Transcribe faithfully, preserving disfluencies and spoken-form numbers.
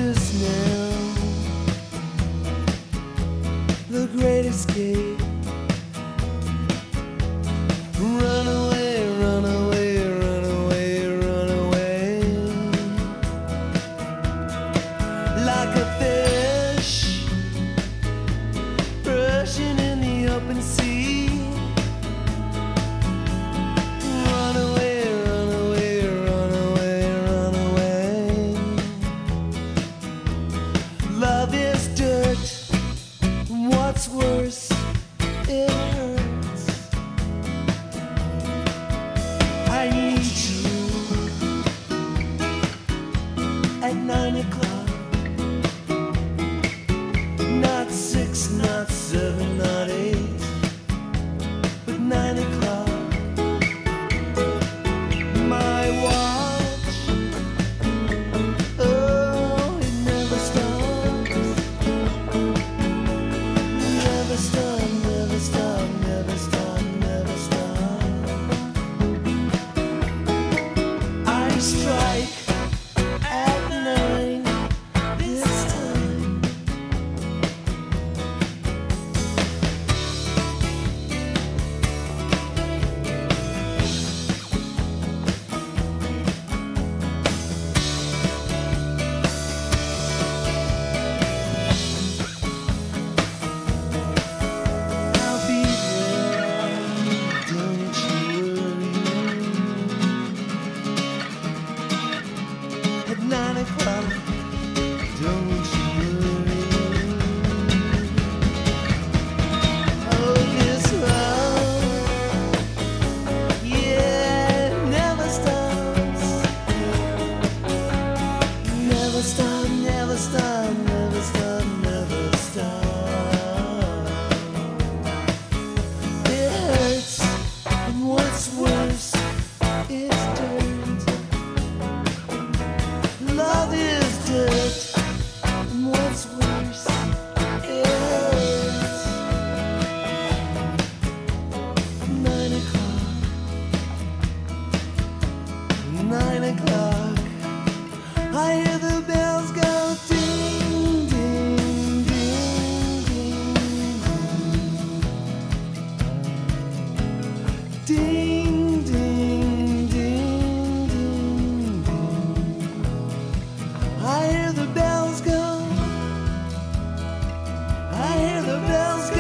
this now? The great escape. Run away, run away, run away, run away. Like a fish rushing in the open sea. Run away, run away, run away, run away. Love is dirt. What's worse, it hurts. I need you at nine o'clock. Not six, not seven, not eight, but nine o'clock. My watch, oh, it never stops. Never stop, never stop, never stop, never stop. I strike at nine this time. I'll be there, don't you worry. At nine o'clock, don't you worry. Oh, this love, yeah, it never stops. Never stop, never stop, never stop, never stop. It hurts, and what's worse, it's dirt. Love is dirt, and what's worse, it hurts. Nine o'clock, nine o'clock. I hear the bells go ding, ding, ding, ding, ding, ding, ding, ding, ding. I hear the bells go. I hear the bells go.